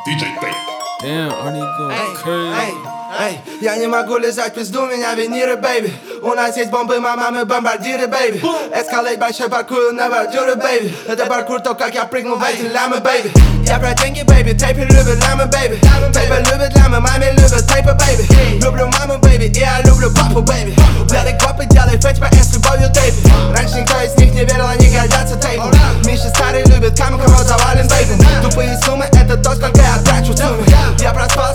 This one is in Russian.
DJ Tay. Damn, Arnie going crazy. Эй, я не могу лизать пизду, меня виниры, бэйби. У нас есть бомбы, мы бомбардиры, бэйби. Эскалейт большой паркур на бордюры, бэйби. Это паркур, то как я прыгну в эти лямы, бэйби. Я про деньги, бэйби, тейпер любит лямы, бэйби. Тейпер любит лямы, маме любит тейпер, бэйби. Люблю маму, бэйби, и я люблю папу, бэйби. Белый копы, делай фэтч по с любовью, тейпи. Раньше никто из них не верил, они гордятся тейпом. Миши старый любит камень, кого завален, бэйби. Тупые суммы